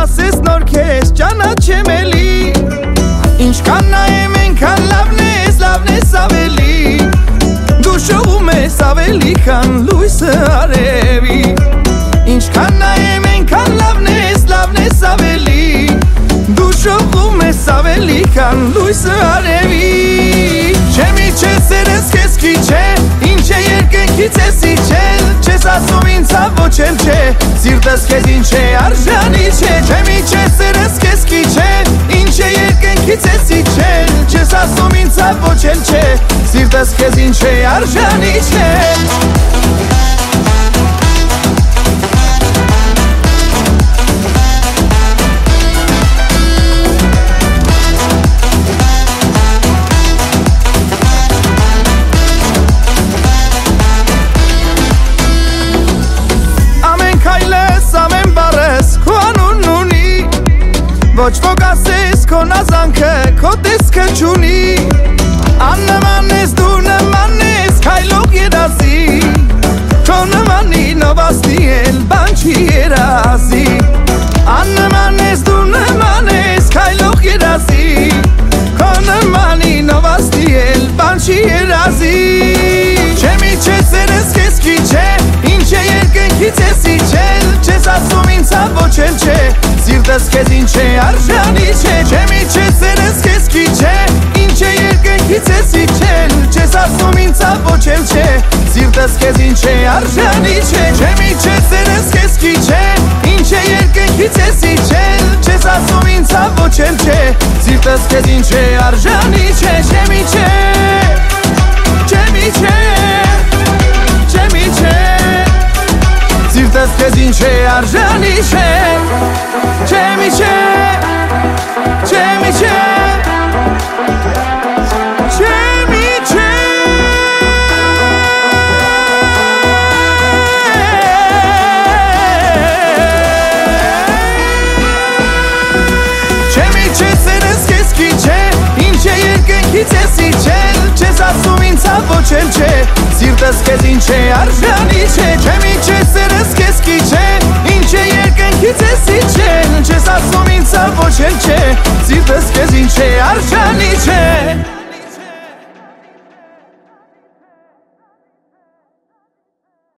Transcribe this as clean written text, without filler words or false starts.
ասես նոր քեզ ճանաչեմ էլի Ինչքան նայեմ ենքան լավն ես ավելի Դու շողում ես ավելի քան լույսը արևի Ինչքան նայեմ ենքան լավն ես ավելի Դու շողում ես ավելի քան լույսը արևի Չէ միթե սերս քեզ քիչ է Ինչ է երկնքից ես իջել Չես ասում ինձ ոչ էլ չէ Սիրտս քեզ ինչ է արժանի չէ Չէ միթե սերս քեզ քիչ է Ինչ է երկնքից ես իջել Չես ասում ինձ ոչ էլ չէ Սիրտս քեզ ինչ է արժանի չէ Ոչ ոք ասես քո նազանքը, քո տեսքը չունի Աննման ես դու նման ես, քայլող երազի Քո նմանի նվաստի էլ բան չի երազի Աննման ես դու նման ես, քայլող երազի Քո նմանի նվաստի էլ բան չի երազի Չէ միթե սերս քեզ քիչ է, ինչ է երկնքից ես իջել Չես ասում ինձ ոչ էլ չէ Սիրտս քեզ ինչ է արժանի չէ Չէ միթե սերս քեզ քիչ է Ինչ է երկնքից ես իջել Չես ասում ինձ ոչ էլ չէ Սիրտս քեզ ինչ է արժանի չէ Չէ միթե սերս քեզ քիչ է Ինչ է երկնքից ես իջել Չես ասում ինձ ոչ էլ չէ Սիրտս քեզ ինչ է արժանի չէ Չէ միթե Չէ միթե Չէ միթե Սիրտս քեզ ինչ է արժանի չէ Չէ միթե Չէ միթե Չէ միթե Չէ միթե սերս քեզ քիչ է Ինչ է երկնքից ես իջել Չես ասում ինձ ոչ էլ չէ Սիրտս քեզ ինչ է արժանի չէ Չէ միթե սերս քեզ քիչ է Ինչ է երկնքից ես իջել Չես ասում ինձ ոչ էլ չէ Սիրտս քեզ ինչ է